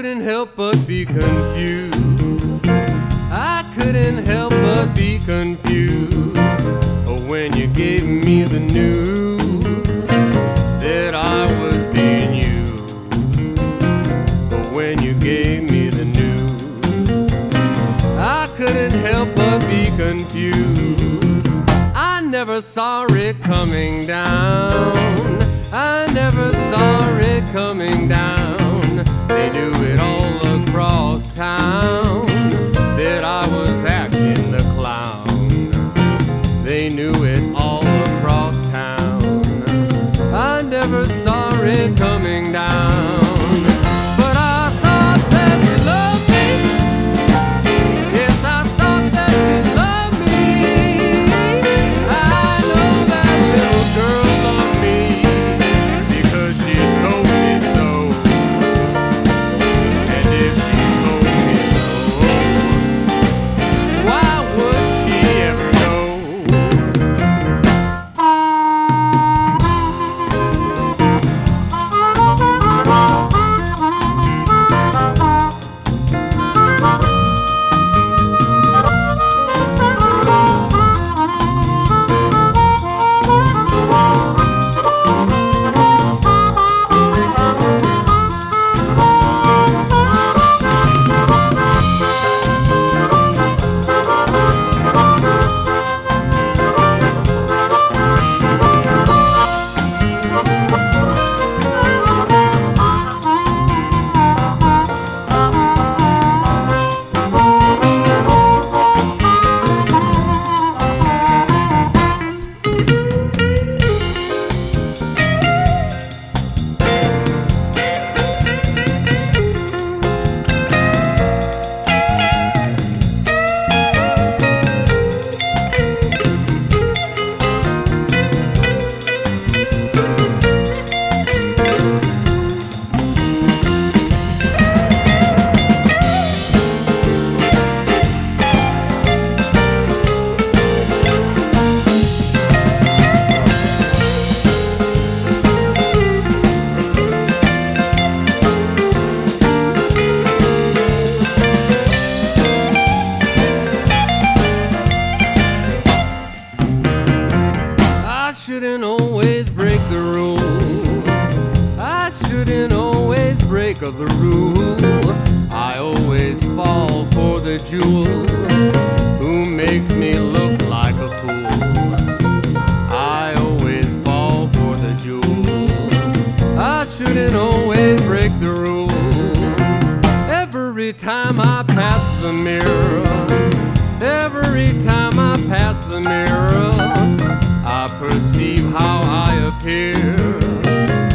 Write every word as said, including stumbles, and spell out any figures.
couldn't help but be confused. I couldn't help but be confused when you gave me the news that I was being used. When you gave me the news, I couldn't help but be confused. I never saw it coming down. I never saw it coming down. They knew it all across town that I was acting the clown. They knew it all across town. I never saw it coming down. But I thought that she loved me. Yes, I thought that she loved me. I know that little girl loved me because she told me so. And if she told me so, why would she ever know? I shouldn't always break the rule. I shouldn't always break the rule. I always fall for the jewel who makes me look like a fool. I always fall for the jewel. I shouldn't always break the rule. Every time I pass the mirror, every time I pass the mirror, I perceive how I appear.